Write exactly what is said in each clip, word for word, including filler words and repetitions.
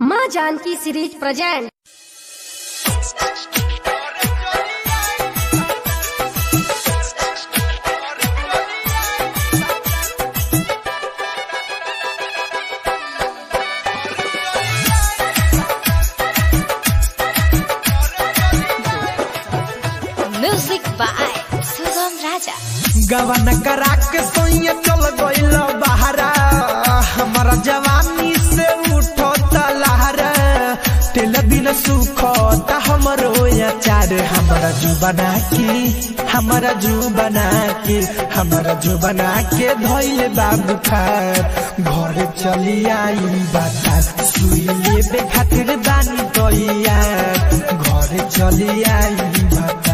माँ Janki series present. Music by Sugam Raja. गवन करा के सोइया चल गइल बहरा, हमारा जवानी से उठो तलहरा। तेल बिन सुखता हमरो अचार, हमारा जू बना के हमारा जू बना के हमारा जू बना के धइले बाबू खार। घर चली आई बाता सुई लेबे खातिर बानी तैया, घर चली आई बाता।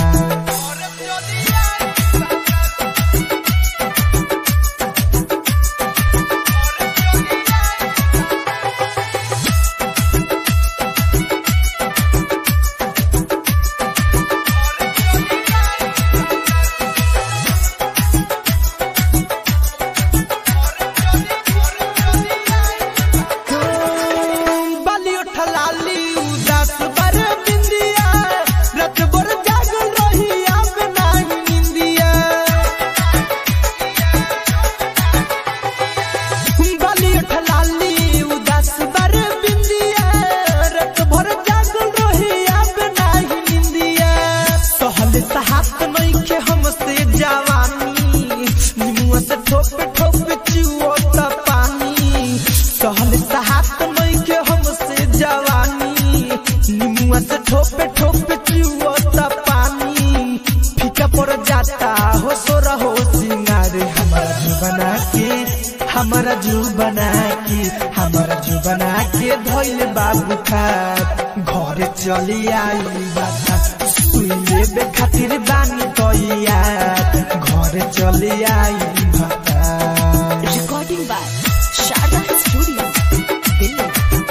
ठोपे ठोपे चुओता पानी, फीका पड़ जाता हो सो रहो सिंगार। हमारा जू बना के हमारा जू बना के हमारा जू बना के धइले बाबू खार। घर चली आई बाता सुई लेबे खातिर बानी तैया, घर चली आई बाता। Recording by Sharda studio Delhi.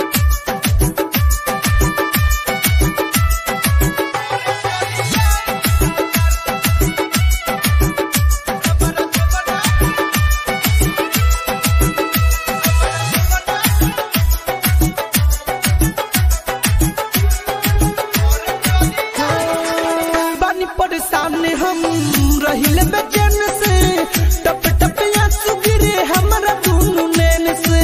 सामने हम रहिले बेचैन से, टप टप आंसू गिरे हमारा दोनों नैन से।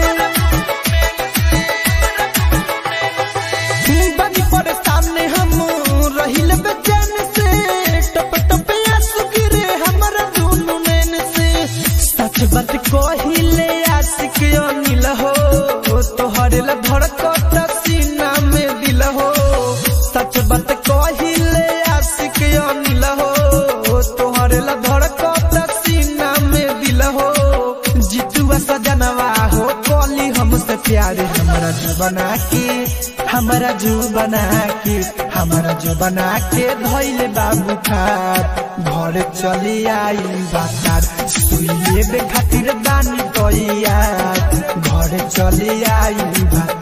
बनी पर सामने हम रहिले बेचैन से, टप टप आंसू गिरे हमारा दोनों नैन से। सच बात कहिले आशिक अनिल हो, तोहरे ला धड़कता सीना में दिल हो। सच बात कहिले अनिल हो, तोहरे ला धड़कता सीना में दिल हो। जितुआ सजनवा हो कली हमसे प्यार। हमारा जू बना के हमारा जू बना के हमारा जू बना के धइले बाबू खार। घर चली आई बातार सुई लेबे खातिर बानी तैया, घर चली आई बातार।